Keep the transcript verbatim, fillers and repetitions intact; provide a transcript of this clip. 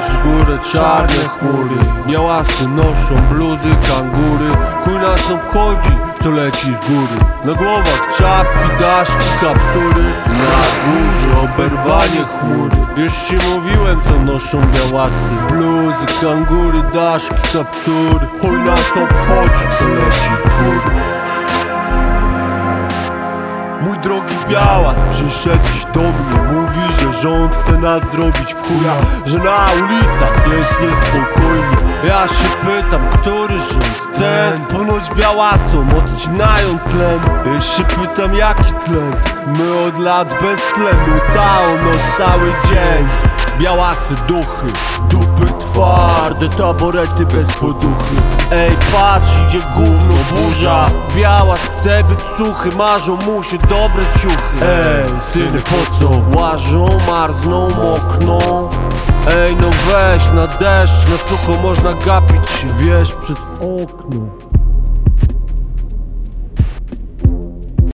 Patrz w górę, czarne chmury. Białasy noszą bluzy, kangury. Chuj nas obchodzi, co leci z góry. Na głowach czapki, daszki, kaptury. Na górze oberwanie chmury. Już ci mówiłem, co noszą białasy. Bluzy, kangury, daszki, kaptury. Chuj nas obchodzi, co leci z góry. Mój drogi Białas przyszedł dziś do mnie. Mówi, że rząd chce nas zrobić w chuja, że na ulicach jest niespokojnie. Ja się pytam, który rząd? Ten? Ponoć Białasom odcinają tlen. Ja się pytam, jaki tlen? My od lat bez tlenu, całą noc, cały dzień. Białasy duchy, dupy twarde, taborety bez poduchy. Ej, patrz, idzie gówno, burza. Białas chce być suchy, marzą mu się dobre ciuchy. Ej, syny, po co? Łażą, marzną, mokną. Ej, no weź, na deszcz, na sucho można gapić się, wiesz, przez okno.